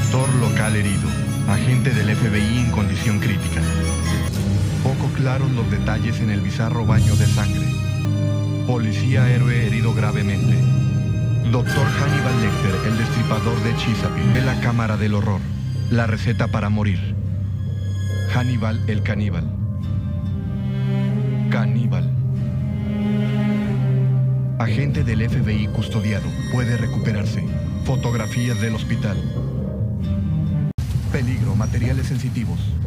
Doctor local herido. Agente del FBI en condición crítica. Poco claros los detalles en el bizarro baño de sangre. Policía héroe herido gravemente. Doctor Hannibal Lecter, el destripador de Chesapeake. De la cámara del horror. La receta para morir. Hannibal el caníbal. Caníbal. Agente del FBI custodiado. Puede recuperarse. Fotografías del hospital. Peligro, materiales sensitivos.